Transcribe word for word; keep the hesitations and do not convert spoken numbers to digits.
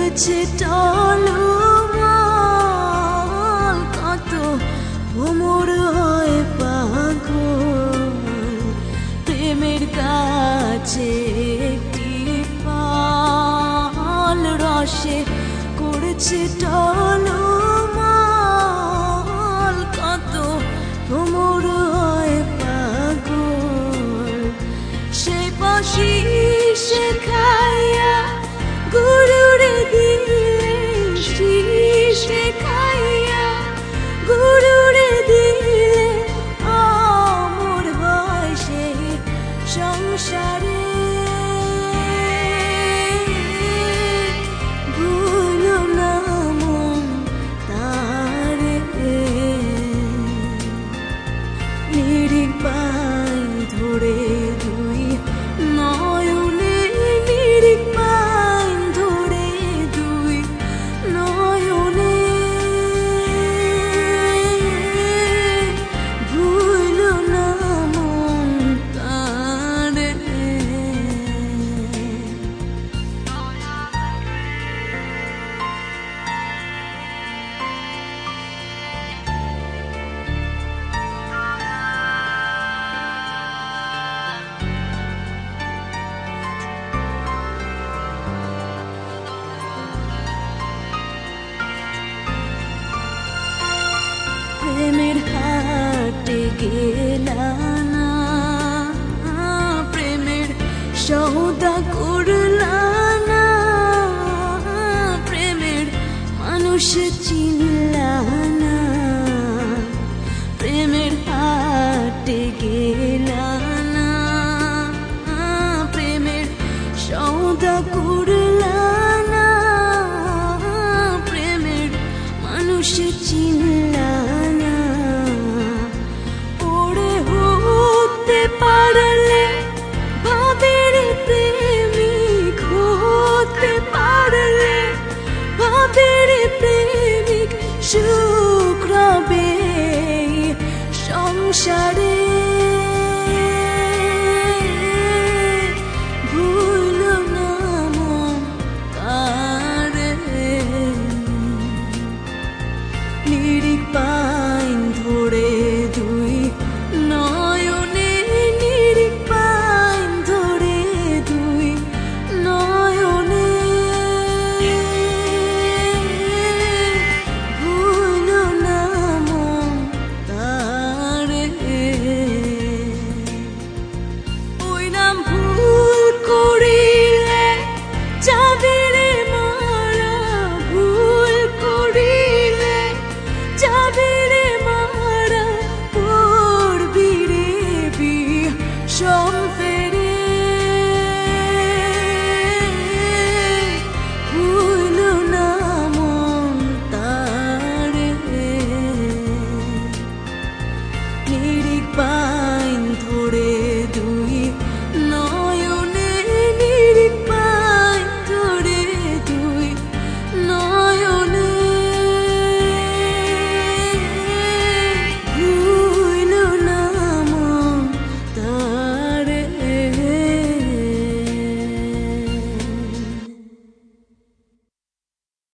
করেছে টলমল কত ভ্রমর হয় পাগল প্রেমের কাছে একটি ফল রসে করেছে টলমল কত ভ্রমর হয় পাগল সে বাঁশি সে খাইয়া গুরুরে দিলে শীষে খাইয়া গুরুরে দিলে অমর হয় সেই সংসারে ভুলো না মন তারে নিরিখ পাই ধরে দুই নয়নে নিরিখ পাই ধরে দুই নয়নে ভুলো না মন তারে প্রেমের হাটে গেলা না প্রেমের সৌদা করলা না প্রেমের মানুষ চিনলা না প্রেমের হাটে গেলা না প্রেমের সৌদা করলা না প্রেমের মানুষ চিনলা না ওরে হতে পারলে ভাবের প্রেমিক হতে পারলে ভাবের প্রেমিক সুখ রবে সংসারে